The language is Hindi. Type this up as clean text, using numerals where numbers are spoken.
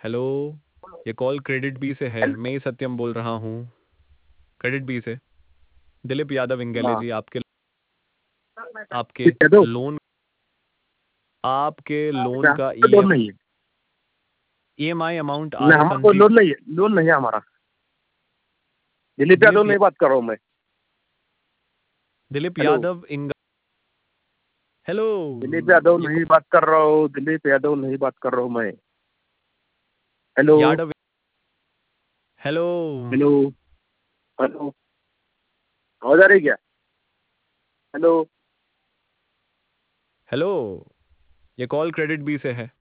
हेलो, ये कॉल क्रेडिट बी से है। हेल- मैं ही सत्यम बोल रहा हूँ, क्रेडिट बी से। दिलीप यादव इंगेले हाँ, जी, आपके आपके ठीक है दो। लोन आपके लोन अच्छा, का हमारा लोन नहीं है। ईएमआई अमाउंट नहीं, आज हमारा कोई संचित। लोन नहीं है, लोन नहीं है हमारा। दिलीप यादव दिलीप या, नहीं बात कर रहा हूँ मैं। दिलीप हेलो। यादव इंग हेलो, दिलीप यादव ये नहीं बात कर रहा हूँ, दिलीप यादव नहीं बात कर रहा हूँ मैं। Hello. Yadav. Hello. Hello. Hello. आवाज आ रही क्या? हेलो। हेलो, ये कॉल क्रेडिट बी से है।